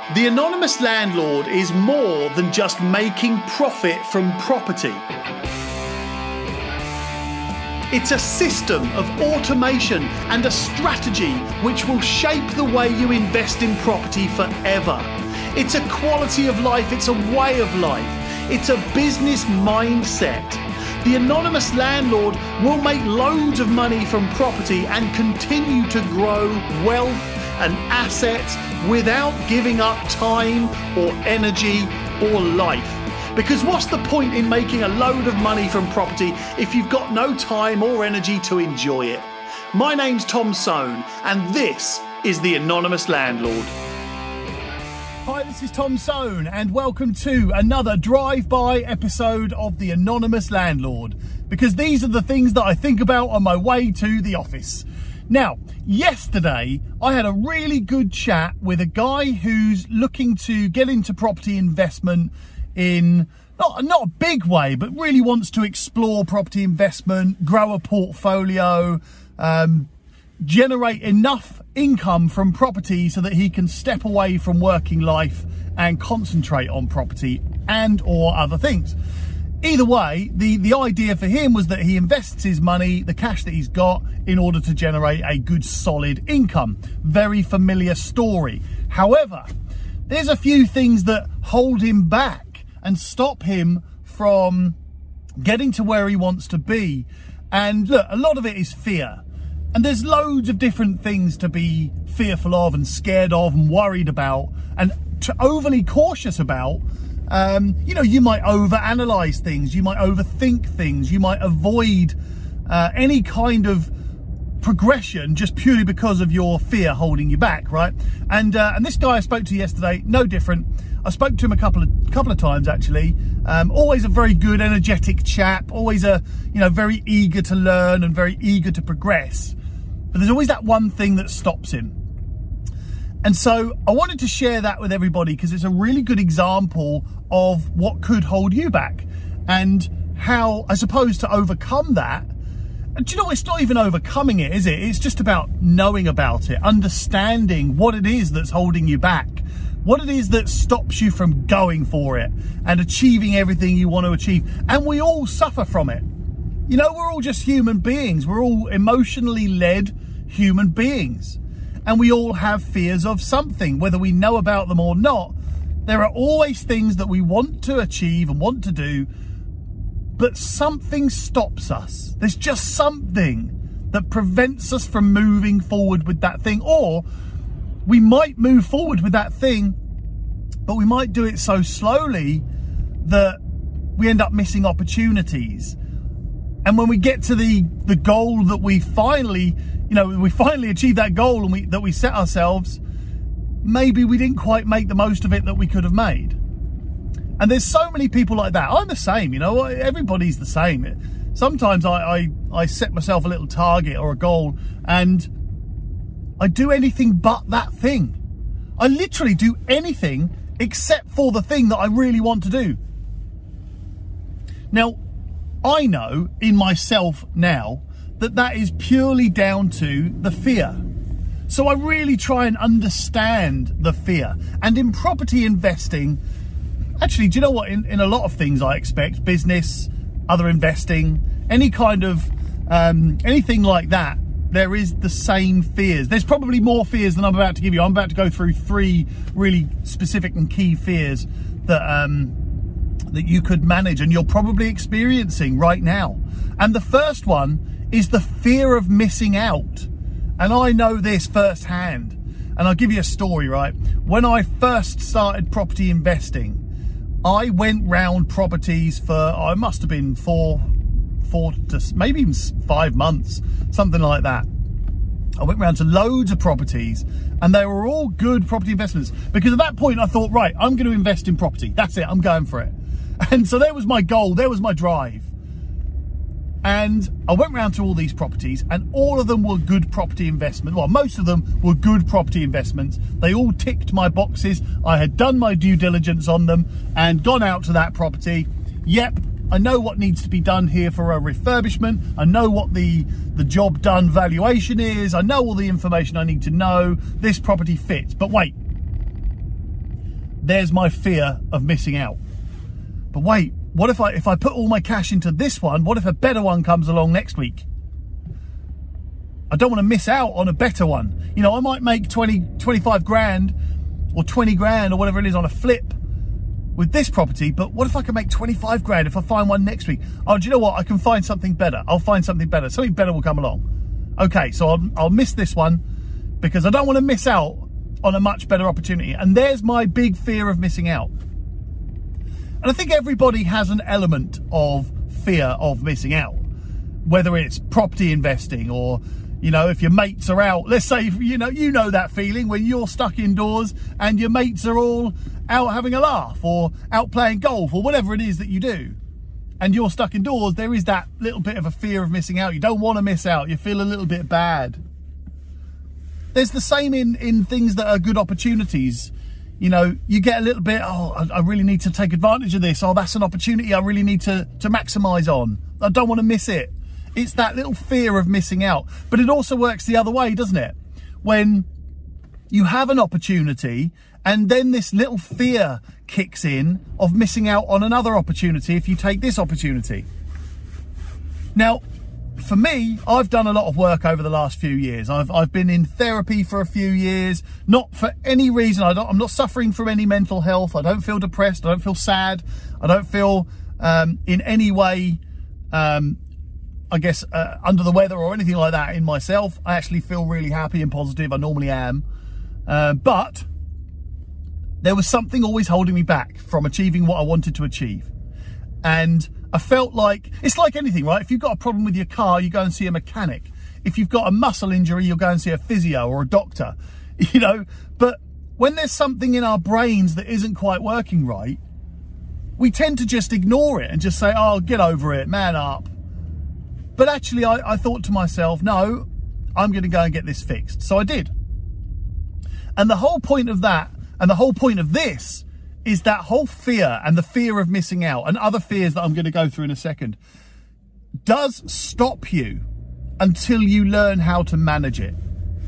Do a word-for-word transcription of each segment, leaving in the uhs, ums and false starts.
The anonymous landlord is more than just making profit from property. It's a system of automation and a strategy which will shape the way you invest in property forever. It's a quality of life, it's a way of life, it's a business mindset. The anonymous landlord will make loads of money from property and continue to grow wealth and assets without giving up time or energy or life. Because what's the point in making a load of money from property if you've got no time or energy to enjoy it? My name's Tom Soane, and this is The Anonymous Landlord. Hi, this is Tom Soane, and welcome to another drive-by episode of The Anonymous Landlord, because these are the things that I think about on my way to the office. Now, yesterday I had a really good chat with a guy who's looking to get into property investment in not, not a big way, but really wants to explore property investment, grow a portfolio, um, generate enough income from property so that he can step away from working life and concentrate on property and or other things. Either way, the, the idea for him was that he invests his money, the cash that he's got, in order to generate a good solid income. Very familiar story. However, there's a few things that hold him back and stop him from getting to where he wants to be. And look, a lot of it is fear. And there's loads of different things to be fearful of and scared of and worried about and to overly cautious about. Um, you know, you might overanalyze things, you might overthink things, you might avoid uh, any kind of progression just purely because of your fear holding you back, right? And uh, and this guy I spoke to yesterday, no different. I spoke to him a couple of couple of times actually. Um, always a very good, energetic chap. Always a you know very eager to learn and very eager to progress. But there's always that one thing that stops him. And so I wanted to share that with everybody because it's a really good example of what could hold you back and how, I suppose, to overcome that. And do you know, it's not even overcoming it, is it? It's just about knowing about it, understanding what it is that's holding you back, what it is that stops you from going for it and achieving everything you want to achieve. And we all suffer from it. You know, we're all just human beings. We're all emotionally led human beings. And we all have fears of something, whether we know about them or not. There are always things that we want to achieve and want to do, but something stops us. There's just something that prevents us from moving forward with that thing. Or we might move forward with that thing, but we might do it so slowly that we end up missing opportunities. And when we get to the, the goal that we finally, you know, we finally achieve that goal and we that we set ourselves, maybe we didn't quite make the most of it that we could have made. And there's so many people like that. I'm the same, you know, everybody's the same. Sometimes I, I, I set myself a little target or a goal and I do anything but that thing. I literally do anything except for the thing that I really want to do. Now, I know in myself now that that is purely down to the fear. So I really try and understand the fear. And in property investing, actually, do you know what? In, in a lot of things I expect, business, other investing, any kind of, um, anything like that, there is the same fears. There's probably more fears than I'm about to give you. I'm about to go through three really specific and key fears that, um, that you could manage and you're probably experiencing right now. And the first one is the fear of missing out. And I know this firsthand. And I'll give you a story, right? When I first started property investing, I went round properties for, I must have been four, four to maybe even five months, something like that. I went round to loads of properties and they were all good property investments because at that point I thought, right, I'm going to invest in property. That's it. I'm going for it. And so there was my goal. There was my drive. And I went round to all these properties and all of them were good property investments. Well, most of them were good property investments. They all ticked my boxes. I had done my due diligence on them and gone out to that property. Yep, I know what needs to be done here for a refurbishment. I know what the, the job done valuation is. I know all the information I need to know. This property fits. But wait, there's my fear of missing out. But wait, what if I if I put all my cash into this one, what if a better one comes along next week? I don't want to miss out on a better one. You know, I might make twenty, twenty-five grand or twenty grand or whatever it is on a flip with this property, but what if I can make twenty-five grand if I find one next week? Oh, do you know what? I can find something better. I'll find something better. Something better will come along. Okay, so I'll, I'll miss this one because I don't want to miss out on a much better opportunity. And there's my big fear of missing out. And I think everybody has an element of fear of missing out, whether it's property investing or, you know, if your mates are out, let's say, you know, you know that feeling when you're stuck indoors and your mates are all out having a laugh or out playing golf or whatever it is that you do. And you're stuck indoors, there is that little bit of a fear of missing out. You don't want to miss out. You feel a little bit bad. There's the same in, in things that are good opportunities. You know, you get a little bit, oh, I, I really need to take advantage of this. Oh, that's an opportunity I really need to, to maximise on. I don't want to miss it. It's that little fear of missing out. But it also works the other way, doesn't it? When you have an opportunity and then this little fear kicks in of missing out on another opportunity if you take this opportunity. Now, for me, I've done a lot of work over the last few years. I've I've been in therapy for a few years, not for any reason. I don't, I'm not suffering from any mental health. I don't feel depressed. I don't feel sad. I don't feel um, in any way, um, I guess, uh, under the weather or anything like that in myself. I actually feel really happy and positive. I normally am. Uh, but there was something always holding me back from achieving what I wanted to achieve. And I felt like, it's like anything, right? If you've got a problem with your car, you go and see a mechanic. If you've got a muscle injury, you'll go and see a physio or a doctor, you know. But when there's something in our brains that isn't quite working right, we tend to just ignore it and just say, oh, get over it, man up. But actually, I, I thought to myself, no, I'm going to go and get this fixed. So I did. And the whole point of that, and the whole point of this, is that whole fear and the fear of missing out and other fears that I'm going to go through in a second does stop you until you learn how to manage it.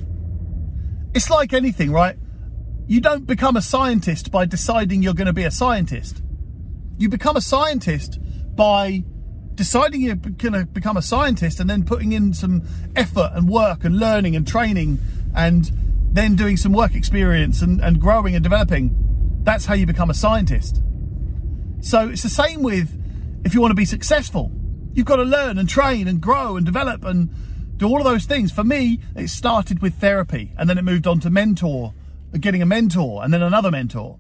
It's like anything, right? You don't become a scientist by deciding you're going to be a scientist. You become a scientist by deciding you're going to become a scientist and then putting in some effort and work and learning and training and then doing some work experience and, and growing and developing. That's how you become a scientist. So it's the same with, if you want to be successful, you've got to learn and train and grow and develop and do all of those things. For me, it started with therapy and then it moved on to mentor, getting a mentor and then another mentor.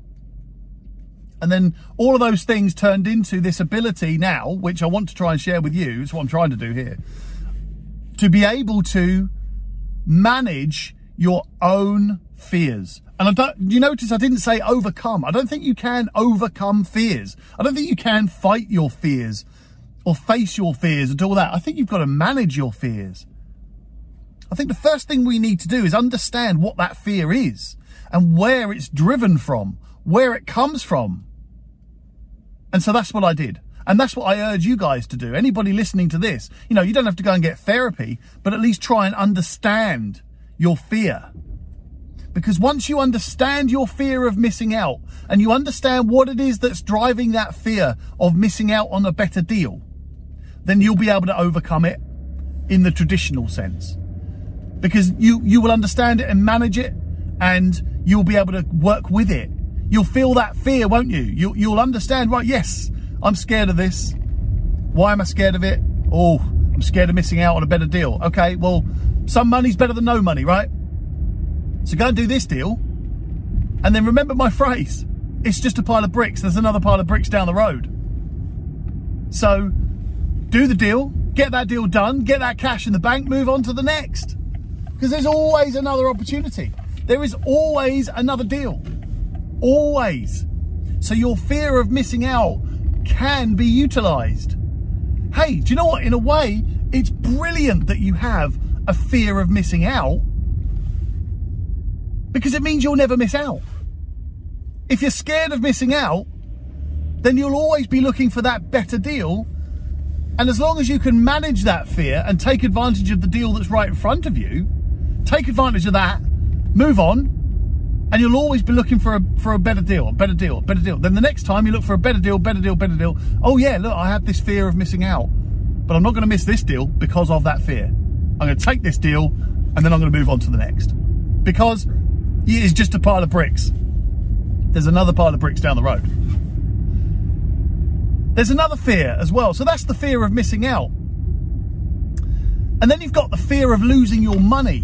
And then all of those things turned into this ability now, which I want to try and share with you. It's what I'm trying to do here. To be able to manage your own fears. And I don't, you notice I didn't say overcome. I don't think you can overcome fears. I don't think you can fight your fears or face your fears and do all that. I think you've got to manage your fears. I think the first thing we need to do is understand what that fear is and where it's driven from, where it comes from. And so that's what I did. And that's what I urge you guys to do. Anybody listening to this, you know, you don't have to go and get therapy, but at least try and understand your fear. Because once you understand your fear of missing out and you understand what it is that's driving that fear of missing out on a better deal, then you'll be able to overcome it in the traditional sense. Because you, you will understand it and manage it and you'll be able to work with it. You'll feel that fear, won't you? you? You'll understand, right, yes, I'm scared of this. Why am I scared of it? Oh, I'm scared of missing out on a better deal. Okay, well, some money's better than no money, right? So go and do this deal. And then remember my phrase. It's just a pile of bricks. There's another pile of bricks down the road. So do the deal. Get that deal done. Get that cash in the bank. Move on to the next. Because there's always another opportunity. There is always another deal. Always. So your fear of missing out can be utilised. Hey, do you know what? In a way, it's brilliant that you have a fear of missing out. Because it means you'll never miss out. If you're scared of missing out, then you'll always be looking for that better deal. And as long as you can manage that fear and take advantage of the deal that's right in front of you, take advantage of that, move on, And you'll always be looking for a for a better deal, a better deal, a better deal. Then the next time you look for a better deal, better deal, better deal. Oh yeah, look, I have this fear of missing out. But I'm not going to miss this deal because of that fear. I'm going to take this deal and then I'm going to move on to the next. Because it is just a pile of bricks. There's another pile of bricks down the road. There's another fear as well. So that's the fear of missing out. And then you've got the fear of losing your money.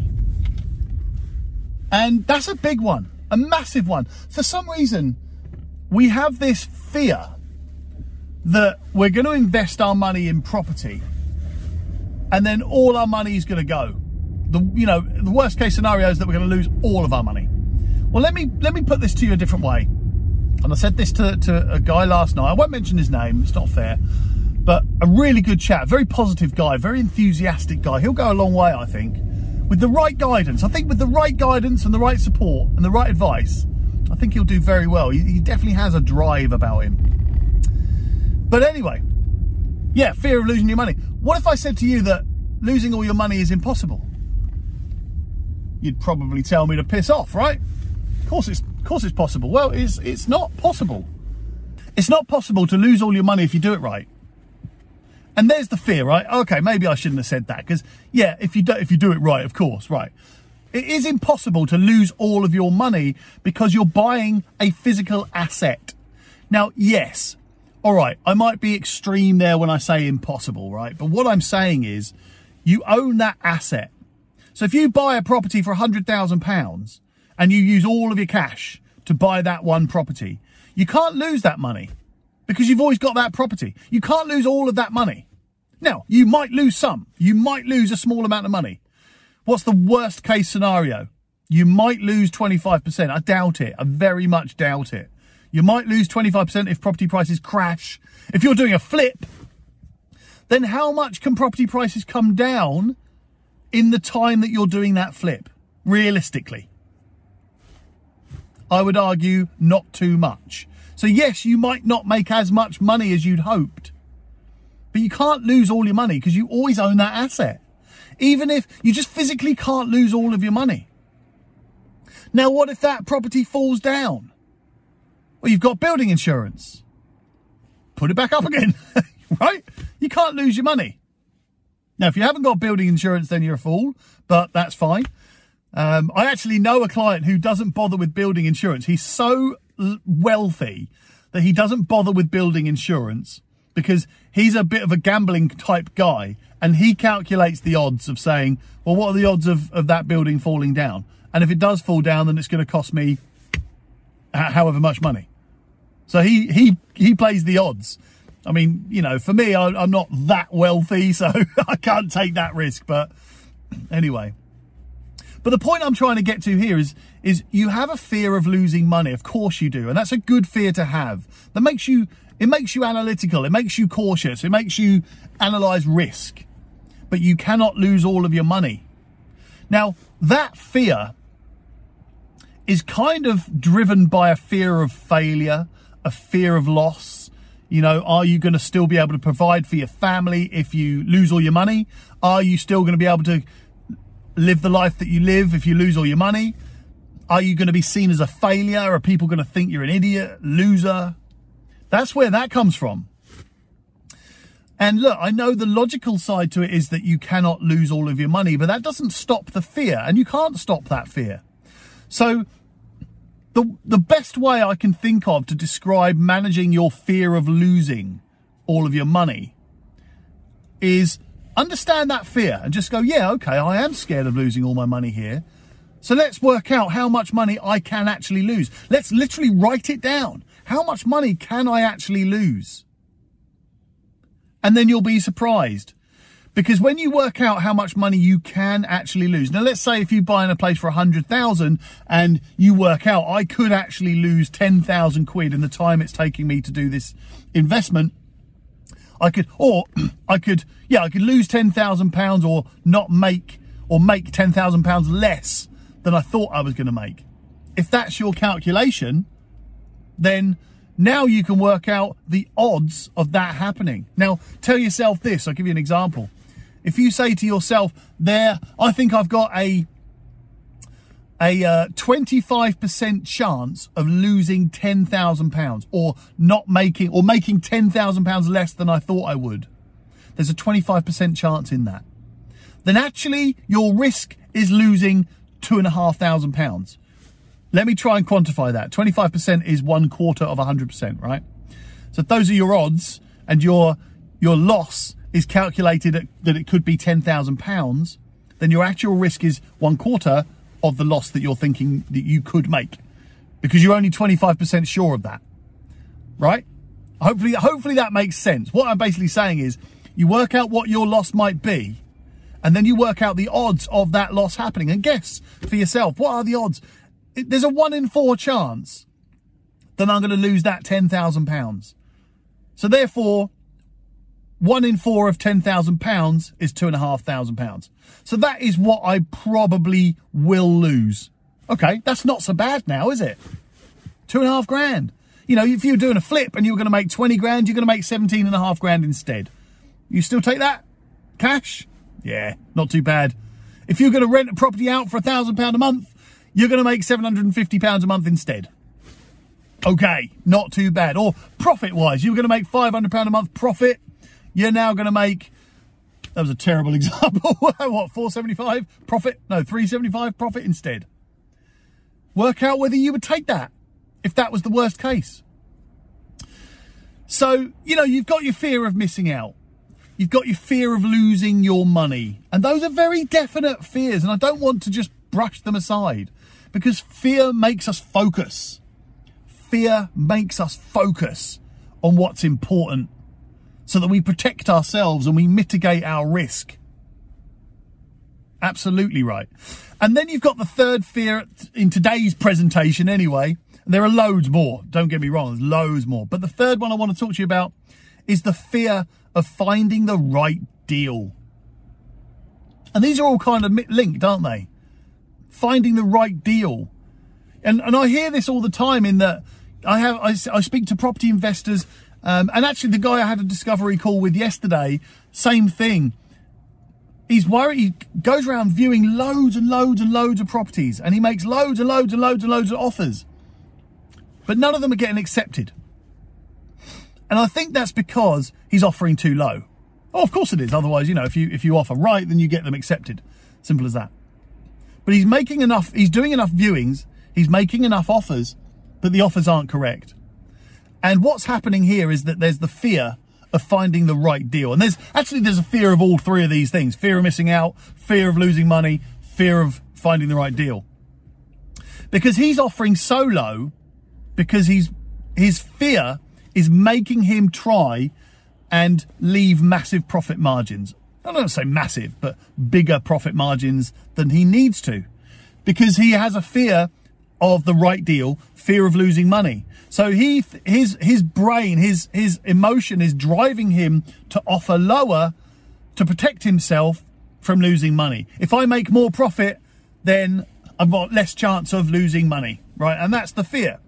And that's a big one, a massive one. For some reason, we have this fear that we're going to invest our money in property and then all our money is going to go. The, you know, the worst case scenario is that we're going to lose all of our money. Well, let me let me put this to you a different way. And I said this to, to a guy last night. I won't mention his name, it's not fair. But a really good chat, very positive guy, very enthusiastic guy. He'll go a long way, I think. With the right guidance. I think with the right guidance and the right support and the right advice, I think he'll do very well. He, he definitely has a drive about him. But anyway, yeah, fear of losing your money. What if I said to you that losing all your money is impossible? You'd probably tell me to piss off, right? Of course it's, of course it's possible. Well, it's, it's not possible. It's not possible to lose all your money if you do it right. And there's the fear, right? Okay, maybe I shouldn't have said that because, yeah, if you do, if you do it right, of course, right. It is impossible to lose all of your money because you're buying a physical asset. Now, yes, all right, I might be extreme there when I say impossible, right? But what I'm saying is you own that asset. So if you buy a property for one hundred thousand pounds and you use all of your cash to buy that one property, you can't lose that money because you've always got that property. You can't lose all of that money. Now, you might lose some. You might lose a small amount of money. What's the worst case scenario? You might lose twenty-five percent. I doubt it. I very much doubt it. You might lose twenty-five percent if property prices crash. If you're doing a flip, then how much can property prices come down in the time that you're doing that flip? Realistically, I would argue not too much. So yes, you might not make as much money as you'd hoped. But you can't lose all your money because you always own that asset. Even if you just physically can't lose all of your money. Now, what if that property falls down? Well, you've got building insurance. Put it back up again, right? You can't lose your money. Now, if you haven't got building insurance, then you're a fool, but that's fine. Um, I actually know a client who doesn't bother with building insurance. He's so wealthy that he doesn't bother with building insurance because he's a bit of a gambling type guy and he calculates the odds of saying, well, what are the odds of, of that building falling down? And if it does fall down, then it's going to cost me however much money. So he, he, he plays the odds. I mean, you know, for me, I, I'm not that wealthy, so I can't take that risk. But anyway, but the point I'm trying to get to here is, is you have a fear of losing money. Of course you do. And that's a good fear to have. That makes you, it makes you analytical. It makes you cautious. It makes you analyze risk. But you cannot lose all of your money. Now, that fear is kind of driven by a fear of failure, a fear of loss. You know, are you going to still be able to provide for your family if you lose all your money? Are you still going to be able to live the life that you live if you lose all your money? Are you going to be seen as a failure? Are people going to think you're an idiot, loser? That's where that comes from. And look, I know the logical side to it is that you cannot lose all of your money, but that doesn't stop the fear, and you can't stop that fear. So the the best way I can think of to describe managing your fear of losing all of your money is understand that fear and just go, yeah, okay, I am scared of losing all my money here. So let's work out how much money I can actually lose. Let's literally write it down. How much money can I actually lose? And then you'll be surprised. Because when you work out how much money you can actually lose, now let's say if you buy in a place for one hundred thousand and you work out I could actually lose ten thousand quid in the time it's taking me to do this investment, I could, or I could, yeah, I could lose ten thousand pounds or not make, or make ten thousand pounds less than I thought I was going to make. If that's your calculation, then now you can work out the odds of that happening. Now, tell yourself this, I'll give you an example. If you say to yourself, there, I think I've got a a uh, twenty-five percent chance of losing ten thousand pounds, or not making, or making ten thousand pounds less than I thought I would. There's a twenty-five percent chance in that. Then actually your risk is losing two and a half thousand pounds. Let me try and quantify that. twenty-five percent is one quarter of one hundred percent, right? So if those are your odds, and your your loss is calculated at, that it could be ten thousand pounds, then your actual risk is one quarter of the loss that you're thinking that you could make, because you're only twenty-five percent sure of that, right? Hopefully, hopefully that makes sense. What I'm basically saying is you work out what your loss might be, and then you work out the odds of that loss happening, and guess for yourself, what are the odds? There's a one in four chance that I'm going to lose that ten thousand pounds. So therefore, one in four of ten thousand pounds is two and a half thousand pounds. So that is what I probably will lose. Okay, that's not so bad now, is it? Two and a half grand. You know, if you're doing a flip and you were going to make twenty grand, you're going to make seventeen and a half grand instead. You still take that? Cash? Yeah, not too bad. If you're going to rent a property out for a thousand pound a month, you're going to make seven hundred fifty pounds a month instead. Okay, not too bad. Or profit-wise, you were going to make five hundred pounds a month profit. You're now going to make, that was a terrible example, what, four seventy-five profit? No, three seventy-five profit instead. Work out whether you would take that, if that was the worst case. So, you know, you've got your fear of missing out. You've got your fear of losing your money. And those are very definite fears, and I don't want to just brush them aside, because fear makes us focus. Fear makes us focus on what's important, so that we protect ourselves and we mitigate our risk. Absolutely right. And then you've got the third fear in today's presentation anyway. There are loads more, don't get me wrong, there's loads more. But the third one I want to talk to you about is the fear of finding the right deal. And these are all kind of linked, aren't they? Finding the right deal. And and I hear this all the time in that I have I, I speak to property investors, um, and actually the guy I had a discovery call with yesterday, same thing. He's worried, he goes around viewing loads and loads and loads of properties, and he makes loads and loads and loads and loads of offers, but none of them are getting accepted. And I think that's because he's offering too low. Oh, of course it is. Otherwise, you know, if you if you offer right, then you get them accepted. Simple as that. But he's making enough, he's doing enough viewings, he's making enough offers, but the offers aren't correct. And what's happening here is that there's the fear of finding the right deal. And there's actually, there's a fear of all three of these things. Fear of missing out, fear of losing money, fear of finding the right deal. Because he's offering so low, because he's his fear is making him try and leave massive profit margins. I don't say massive, but bigger profit margins than he needs to, because he has a fear of the right deal, fear of losing money. So he, his, his brain, his, his emotion is driving him to offer lower to protect himself from losing money. If I make more profit, then I've got less chance of losing money, right? And that's the fear.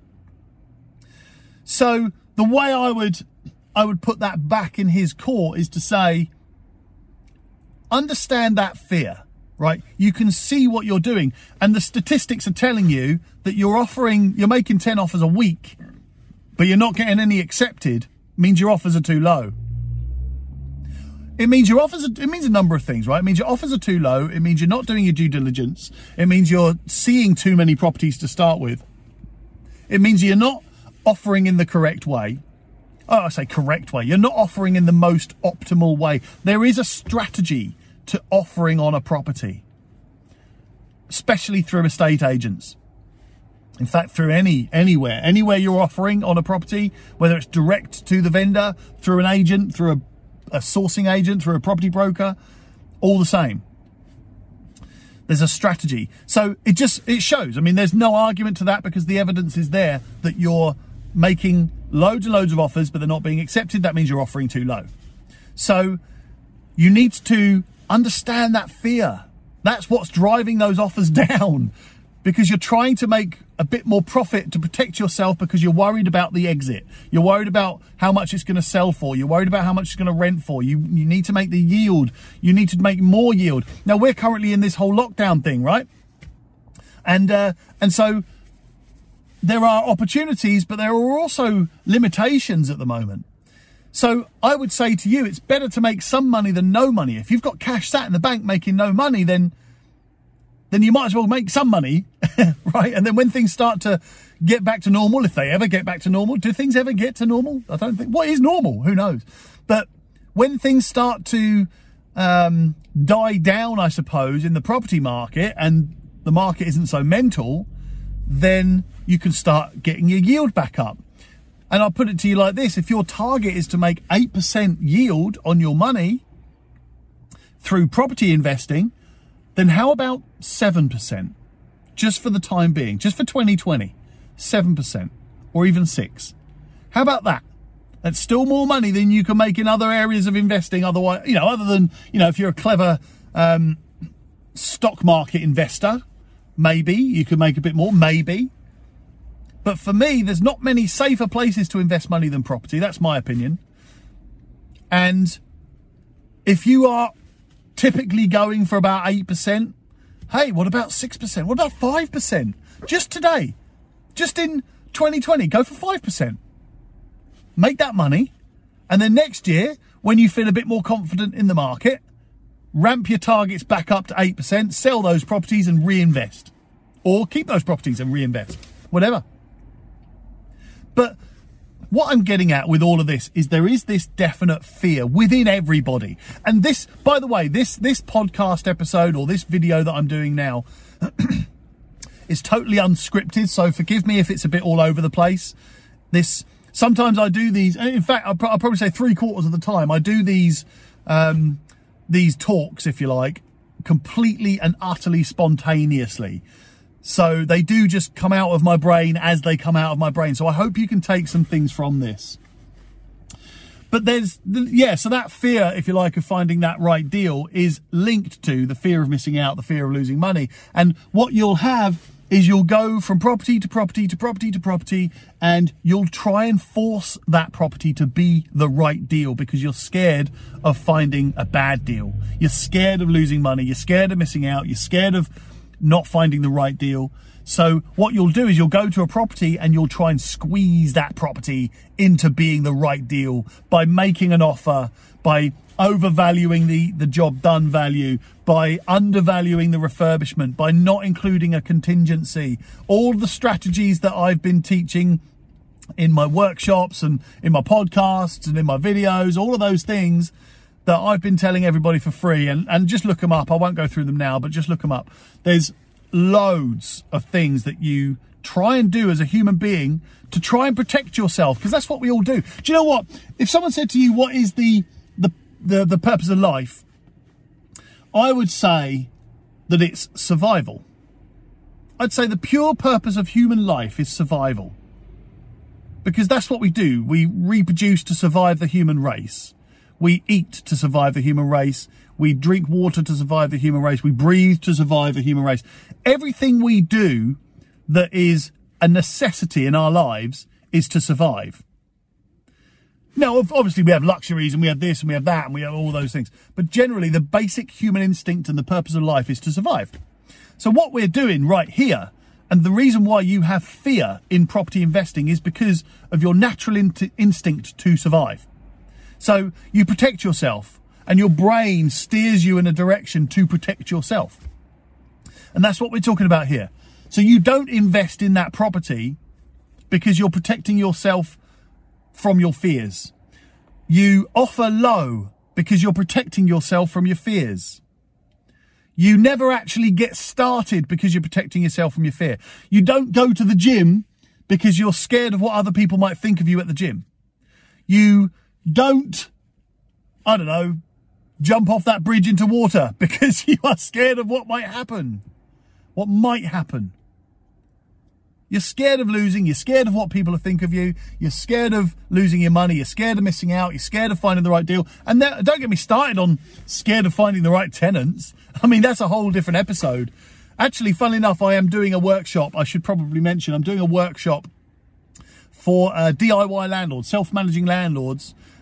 So the way I would, I would put that back in his core is to say, understand that fear, right? You can see what you're doing, and the statistics are telling you that you're offering, you're making ten offers a week, but you're not getting any accepted, means your offers are too low. It means your offers are, it means a number of things, right? It means your offers are too low. It means you're not doing your due diligence. It means you're seeing too many properties to start with. It means you're not offering in the correct way. Oh, I say correct way. You're not offering in the most optimal way. There is a strategy to offering on a property, especially through estate agents. In fact, through any, anywhere, anywhere you're offering on a property, whether it's direct to the vendor, through an agent, through a, a sourcing agent, through a property broker, all the same. There's a strategy. So it just, it shows. I mean, there's no argument to that, because the evidence is there that you're making loads and loads of offers, but they're not being accepted. That means you're offering too low. So you need to understand that fear. That's what's driving those offers down, because you're trying to make a bit more profit to protect yourself, because you're worried about the exit. You're worried about how much it's going to sell for. You're worried about how much it's going to rent for. You, you need to make the yield. You need to make more yield. Now, we're currently in this whole lockdown thing, right? And uh, and so there are opportunities, but there are also limitations at the moment. So I would say to you, it's better to make some money than no money. If you've got cash sat in the bank making no money, then then you might as well make some money, right? And then when things start to get back to normal, if they ever get back to normal, do things ever get to normal? I don't think. What is normal? Who knows? But when things start to um, die down, I suppose, in the property market, and the market isn't so mental, then you can start getting your yield back up. And I'll put it to you like this. If your target is to make eight percent yield on your money through property investing, then how about seven percent? Just for the time being, just for twenty twenty, seven percent or even six. How about that? That's still more money than you can make in other areas of investing. Otherwise, you know, other than, you know, if you're a clever um, stock market investor, maybe you could make a bit more, maybe. But for me, there's not many safer places to invest money than property. That's my opinion. And if you are typically going for about eight percent, hey, what about six percent? What about five percent? Just today, just in twenty twenty, go for five percent. Make that money. And then next year, when you feel a bit more confident in the market, ramp your targets back up to eight percent, sell those properties and reinvest. Or keep those properties and reinvest. Whatever. But what I'm getting at with all of this is there is this definite fear within everybody. And this, by the way, this this podcast episode or this video that I'm doing now is totally unscripted. So forgive me if it's a bit all over the place. This sometimes I do these. In fact, I'll, I'll probably say three quarters of the time I do these um, these talks, if you like, completely and utterly spontaneously. So they do just come out of my brain as they come out of my brain. So I hope you can take some things from this. But there's, yeah, so that fear, if you like, of finding that right deal is linked to the fear of missing out, the fear of losing money. And what you'll have is you'll go from property to property to property to property, and you'll try and force that property to be the right deal because you're scared of finding a bad deal. You're scared of losing money. You're scared of missing out. You're scared of not finding the right deal. So what you'll do is you'll go to a property and you'll try and squeeze that property into being the right deal by making an offer, by overvaluing the, the job done value, by undervaluing the refurbishment, by not including a contingency. All the strategies that I've been teaching in my workshops and in my podcasts and in my videos, all of those things that I've been telling everybody for free, and, and just look them up. I won't go through them now, but just look them up. There's loads of things that you try and do as a human being to try and protect yourself, because that's what we all do. Do you know what? If someone said to you, what is the, the, the, the purpose of life? I would say that it's survival. I'd say the pure purpose of human life is survival, because that's what we do. We reproduce to survive the human race. We eat to survive the human race. We drink water to survive the human race. We breathe to survive the human race. Everything we do that is a necessity in our lives is to survive. Now, obviously we have luxuries and we have this and we have that and we have all those things. But generally the basic human instinct and the purpose of life is to survive. So what we're doing right here, and the reason why you have fear in property investing, is because of your natural in- instinct to survive. So you protect yourself and your brain steers you in a direction to protect yourself. And that's what we're talking about here. So you don't invest in that property because you're protecting yourself from your fears. You offer low because you're protecting yourself from your fears. You never actually get started because you're protecting yourself from your fear. You don't go to the gym because you're scared of what other people might think of you at the gym. You don't, I don't know, jump off that bridge into water because you are scared of what might happen. What might happen. You're scared of losing. You're scared of what people think of you. You're scared of losing your money. You're scared of missing out. You're scared of finding the right deal. And that, don't get me started on scared of finding the right tenants. I mean, that's a whole different episode. Actually, funnily enough, I am doing a workshop. I should probably mention I'm doing a workshop for uh, D I Y landlords, self-managing landlords,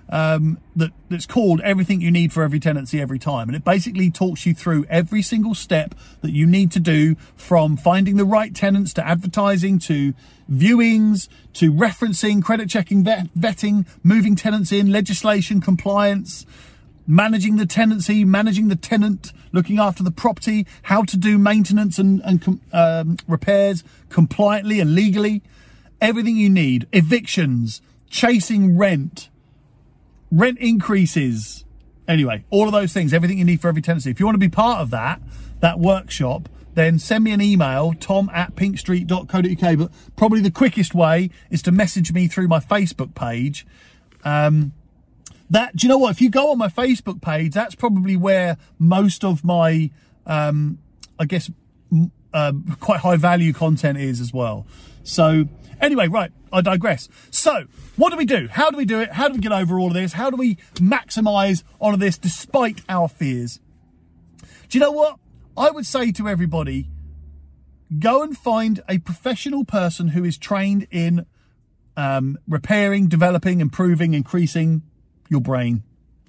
um, that, that's called Everything You Need for Every Tenancy Every Time. And it basically talks you through every single step that you need to do, from finding the right tenants to advertising to viewings to referencing, credit checking, vet, vetting, moving tenants in, legislation, compliance, managing the tenancy, managing the tenant, looking after the property, how to do maintenance and, and um, repairs compliantly and legally. Everything you need. Evictions, chasing rent, rent increases. Anyway, all of those things, everything you need for every tenancy. If you want to be part of that, that workshop, then send me an email, tom at pinkstreet dot co dot uk. But probably the quickest way is to message me through my Facebook page. Um, that, do you know what? If you go on my Facebook page, that's probably where most of my, um, I guess, uh, quite high value content is as well. So anyway, right, I digress. So what do we do? How do we do it? How do we get over all of this? How do we maximize all of this despite our fears? Do you know what? I would say to everybody, go and find a professional person who is trained in um, repairing, developing, improving, increasing your brain.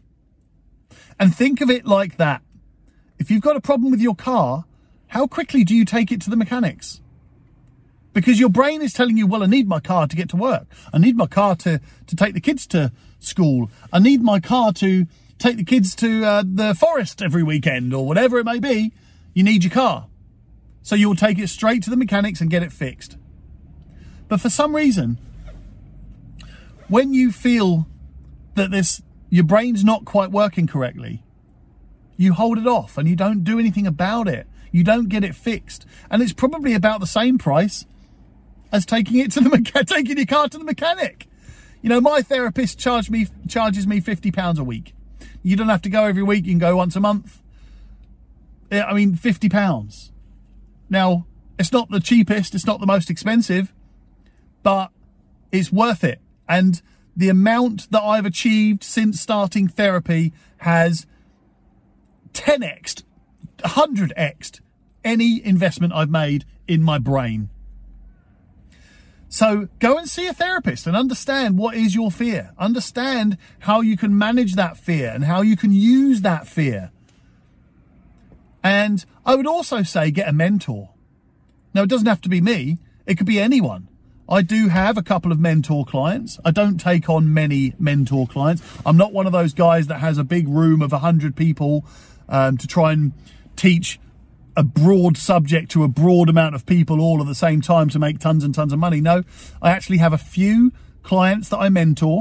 And think of it like that. If you've got a problem with your car, how quickly do you take it to the mechanics? Because your brain is telling you, well, I need my car to get to work. I need my car to, to take the kids to school. I need my car to take the kids to uh, the forest every weekend, or whatever it may be. You need your car. So you'll take it straight to the mechanics and get it fixed. But for some reason, when you feel that this, your brain's not quite working correctly, you hold it off and you don't do anything about it. You don't get it fixed. And it's probably about the same price as taking it to the mecha- taking your car to the mechanic. You know, my therapist charged me charges me fifty pounds a week. You don't have to go every week, you can go once a month. I mean, fifty pounds. Now, it's not the cheapest, it's not the most expensive, but it's worth it. And the amount that I've achieved since starting therapy has ten x'd, one hundred x'd any investment I've made in my brain. So go and see a therapist and understand what is your fear. Understand how you can manage that fear and how you can use that fear. And I would also say get a mentor. Now, it doesn't have to be me. It could be anyone. I do have a couple of mentor clients. I don't take on many mentor clients. I'm not one of those guys that has a big room of one hundred people um, to try and teach a broad subject to a broad amount of people all at the same time to make tons and tons of money. No, I actually have a few clients that I mentor.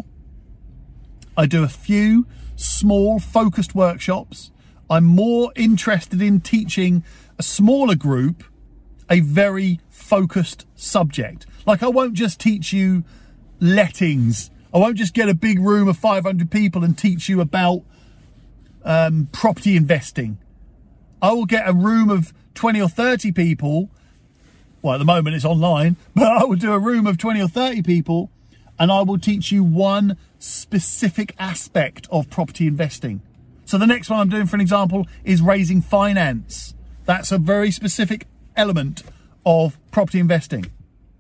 I do a few small focused workshops. I'm more interested in teaching a smaller group a very focused subject. Like, I won't just teach you lettings. I won't just get a big room of five hundred people and teach you about um, property investing. I will get a room of twenty or thirty people. Well, at the moment it's online, but I will do a room of twenty or thirty people and I will teach you one specific aspect of property investing. So the next one I'm doing, for an example, is raising finance. That's a very specific element of property investing.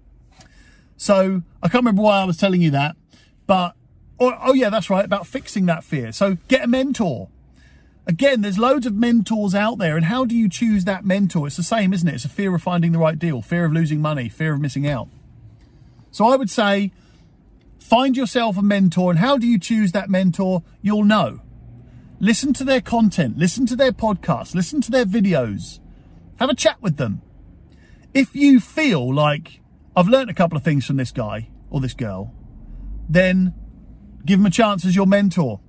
So I can't remember why I was telling you that, but, oh, oh yeah, that's right, about fixing that fear. So get a mentor. Again, there's loads of mentors out there, and how do you choose that mentor? It's the same, isn't it? It's a fear of finding the right deal, fear of losing money, fear of missing out. So I would say, find yourself a mentor, and how do you choose that mentor? You'll know. Listen to their content, listen to their podcasts, listen to their videos, have a chat with them. If you feel like, I've learned a couple of things from this guy or this girl, then give them a chance as your mentor.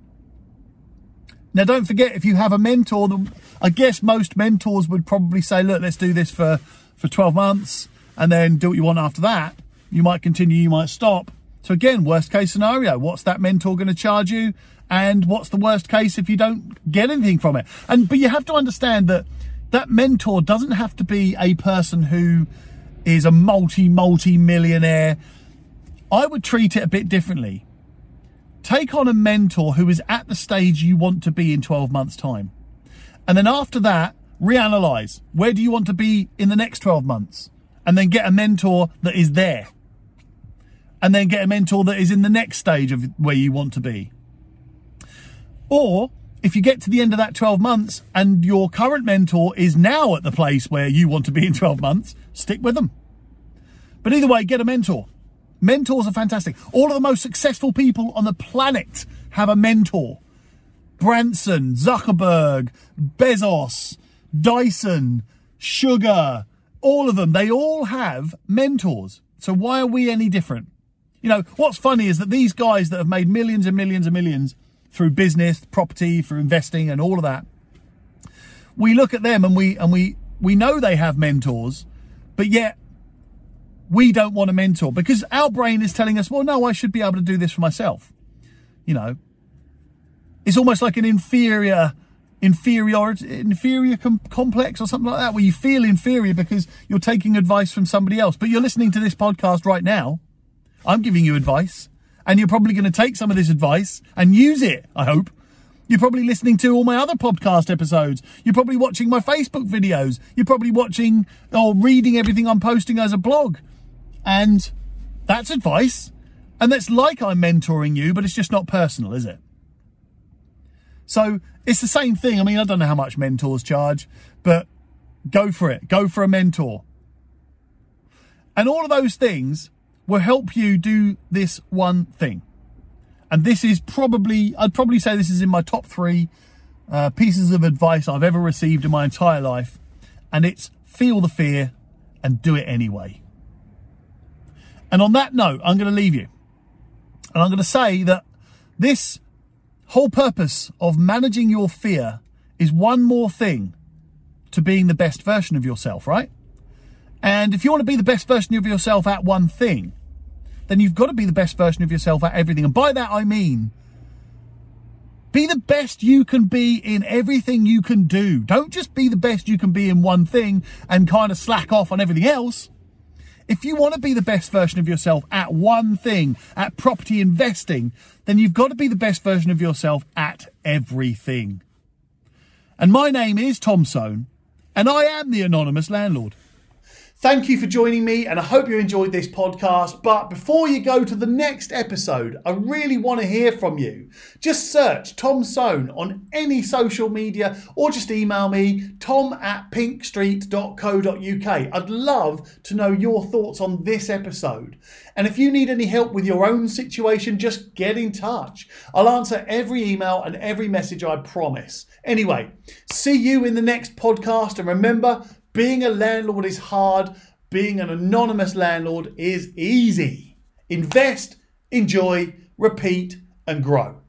Now, don't forget, if you have a mentor, I guess most mentors would probably say, look, let's do this for, for twelve months and then do what you want after that. You might continue, you might stop. So again, worst case scenario, what's that mentor going to charge you? And what's the worst case if you don't get anything from it? And but you have to understand that that mentor doesn't have to be a person who is a multi, multi-millionaire. I would treat it a bit differently. Take on a mentor who is at the stage you want to be in twelve months' time. And then after that, reanalyze. Where do you want to be in the next twelve months? And then get a mentor that is there. And then get a mentor that is in the next stage of where you want to be. Or if you get to the end of that twelve months and your current mentor is now at the place where you want to be in twelve months, stick with them. But either way, get a mentor. Mentors are fantastic. All of the most successful people on the planet have a mentor. Branson, Zuckerberg, Bezos, Dyson, Sugar, all of them, they all have mentors. So why are we any different? You know, what's funny is that these guys that have made millions and millions and millions through business, property, through investing and all of that, we look at them and we and we we know they have mentors, but yet we don't want a mentor because our brain is telling us, well, no, I should be able to do this for myself. You know, it's almost like an inferior, inferior, inferior com- complex or something like that, where you feel inferior because you're taking advice from somebody else. But you're listening to this podcast right now. I'm giving you advice, and you're probably going to take some of this advice and use it, I hope. You're probably listening to all my other podcast episodes. You're probably watching my Facebook videos. You're probably watching or reading everything I'm posting as a blog. And that's advice. And that's like I'm mentoring you, but it's just not personal, is it? So it's the same thing. I mean, I don't know how much mentors charge, but go for it. Go for a mentor. And all of those things will help you do this one thing. And this is probably, I'd probably say this is in my top three uh, pieces of advice I've ever received in my entire life. And it's feel the fear and do it anyway. And on that note, I'm going to leave you. And I'm going to say that this whole purpose of managing your fear is one more thing to being the best version of yourself, right? And if you want to be the best version of yourself at one thing, then you've got to be the best version of yourself at everything. And by that, I mean, be the best you can be in everything you can do. Don't just be the best you can be in one thing and kind of slack off on everything else. If you want to be the best version of yourself at one thing, at property investing, then you've got to be the best version of yourself at everything. And my name is Tom Soane, and I am the Anonymous Landlord. Thank you for joining me, and I hope you enjoyed this podcast. But before you go to the next episode, I really want to hear from you. Just search Tom Soane on any social media or just email me, tom at pinkstreet dot co dot uk. I'd love to know your thoughts on this episode. And if you need any help with your own situation, just get in touch. I'll answer every email and every message, I promise. Anyway, see you in the next podcast, and remember, being a landlord is hard. Being an anonymous landlord is easy. Invest, enjoy, repeat, and grow.